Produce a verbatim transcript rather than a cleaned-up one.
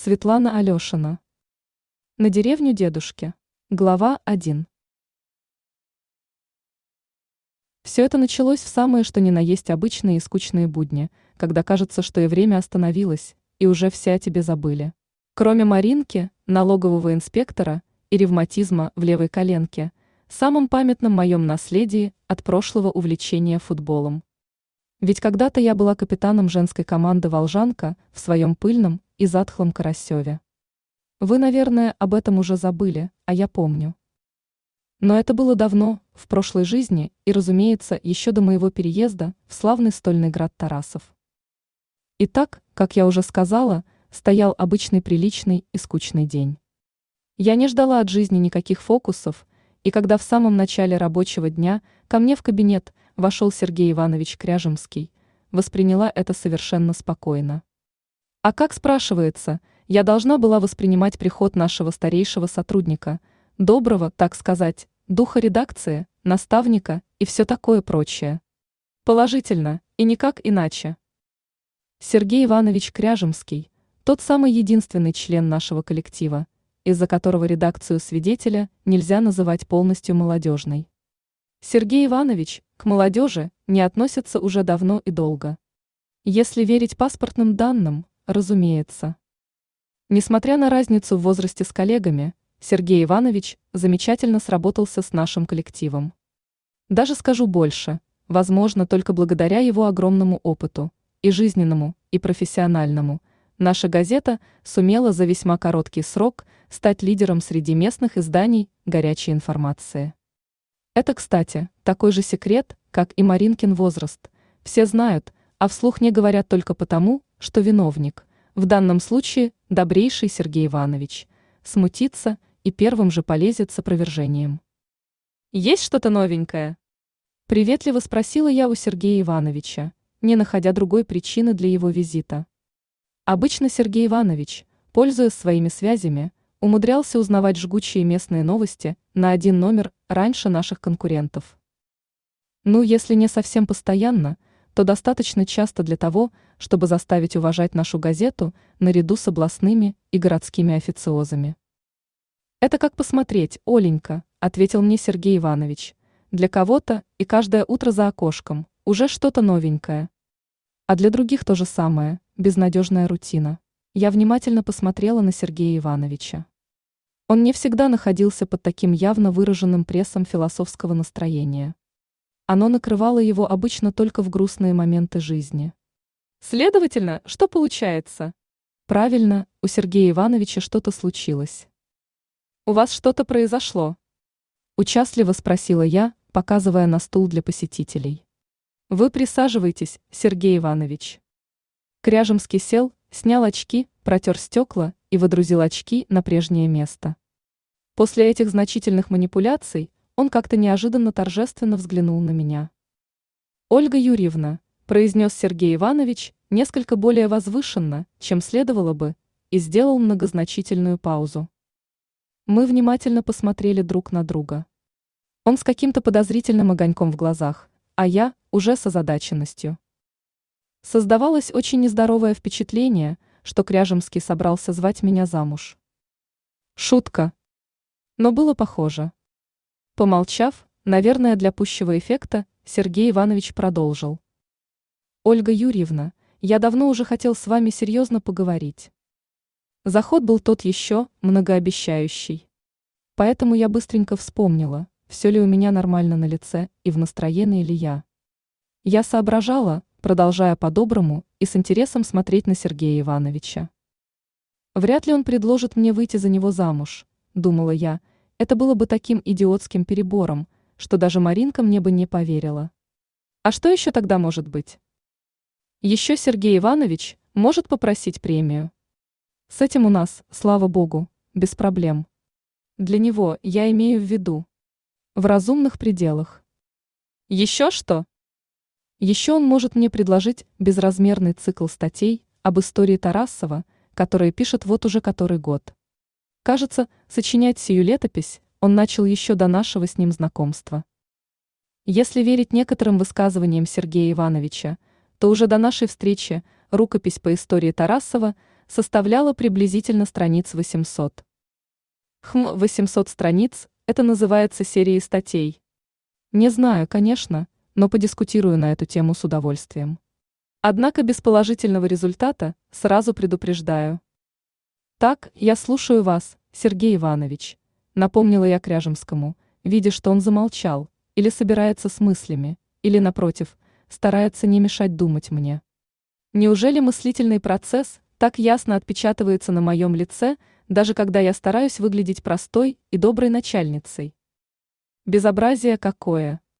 Светлана Алешина. На деревню дедушки. Глава один. Все это началось в самые что ни на есть обычные и скучные будни, когда кажется, что и время остановилось, и уже все о тебе забыли. Кроме Маринки, налогового инспектора и ревматизма в левой коленке, самом памятном моем наследии от прошлого увлечения футболом. Ведь когда-то я была капитаном женской команды «Волжанка» в своем пыльном и затхлом Карасеве. Вы, наверное, об этом уже забыли, а я помню. Но это было давно, в прошлой жизни и, разумеется, еще до моего переезда в славный стольный град Тарасов. Итак, как я уже сказала, стоял обычный приличный и скучный день. Я не ждала от жизни никаких фокусов, и когда в самом начале рабочего дня ко мне в кабинет вошел Сергей Иванович Кряжемский, восприняла это совершенно спокойно. А как, спрашивается, я должна была воспринимать приход нашего старейшего сотрудника, доброго, так сказать, духа редакции, наставника и все такое прочее? Положительно, и никак иначе. Сергей Иванович Кряжемский, тот самый единственный член нашего коллектива, из-за которого редакцию «Свидетеля» нельзя называть полностью молодежной. Сергей Иванович к молодежи не относится уже давно и долго. Если верить паспортным данным, разумеется. Несмотря на разницу в возрасте с коллегами, Сергей Иванович замечательно сработался с нашим коллективом. Даже скажу больше, возможно, только благодаря его огромному опыту, и жизненному, и профессиональному, наша газета сумела за весьма короткий срок стать лидером среди местных изданий горячей информации. Это, кстати, такой же секрет, как и Маринкин возраст. Все знают, а вслух не говорят только потому, что виновник, в данном случае добрейший Сергей Иванович, смутится и первым же полезет с опровержением. «Есть что-то новенькое?» Приветливо спросила я у Сергея Ивановича, не находя другой причины для его визита. Обычно Сергей Иванович, пользуясь своими связями, умудрялся узнавать жгучие местные новости на один номер раньше наших конкурентов. Ну, если не совсем постоянно, то достаточно часто для того, чтобы заставить уважать нашу газету наряду с областными и городскими официозами. «Это как посмотреть, Оленька», — ответил мне Сергей Иванович. «Для кого-то и каждое утро за окошком уже что-то новенькое. А для других то же самое, безнадежная рутина». Я внимательно посмотрела на Сергея Ивановича. Он не всегда находился под таким явно выраженным прессом философского настроения. Оно накрывало его обычно только в грустные моменты жизни. Следовательно, что получается? Правильно, у Сергея Ивановича что-то случилось. «У вас что-то произошло?» Участливо спросила я, показывая на стул для посетителей. «Вы присаживайтесь, Сергей Иванович». Кряжемский сел, снял очки, протер стекла и водрузил очки на прежнее место. После этих значительных манипуляций он как-то неожиданно торжественно взглянул на меня. «Ольга Юрьевна», – произнес Сергей Иванович несколько более возвышенно, чем следовало бы, и сделал многозначительную паузу. Мы внимательно посмотрели друг на друга. Он с каким-то подозрительным огоньком в глазах, а я уже с озадаченностью. Создавалось очень нездоровое впечатление, что Кряжемский собрался звать меня замуж. Шутка. Но было похоже. Помолчав, наверное, для пущего эффекта, Сергей Иванович продолжил. «Ольга Юрьевна, я давно уже хотел с вами серьезно поговорить. Заход был тот еще, многообещающий. Поэтому я быстренько вспомнила, все ли у меня нормально на лице и в настроении ли я. Я соображала, продолжая по-доброму и с интересом смотреть на Сергея Ивановича. Вряд ли он предложит мне выйти за него замуж, думала я, это было бы таким идиотским перебором, что даже Маринка мне бы не поверила. А что еще тогда может быть? Еще Сергей Иванович может попросить премию. С этим у нас, слава богу, без проблем. Для него я имею в виду. В разумных пределах. Еще что? Еще он может мне предложить безразмерный цикл статей об истории Тарасова, которые пишет вот уже который год. Кажется, сочинять сию летопись он начал еще до нашего с ним знакомства. Если верить некоторым высказываниям Сергея Ивановича, то уже до нашей встречи рукопись по истории Тарасова составляла приблизительно страниц восемьсот. Хм, восемьсот страниц – это называется серией статей. Не знаю, конечно, но подискутирую на эту тему с удовольствием. Однако без положительного результата сразу предупреждаю. Так, я слушаю вас, Сергей Иванович, напомнила я Кряжемскому, видя, что он замолчал, или собирается с мыслями, или, напротив, старается не мешать думать мне. Неужели мыслительный процесс так ясно отпечатывается на моем лице, даже когда я стараюсь выглядеть простой и доброй начальницей? Безобразие какое!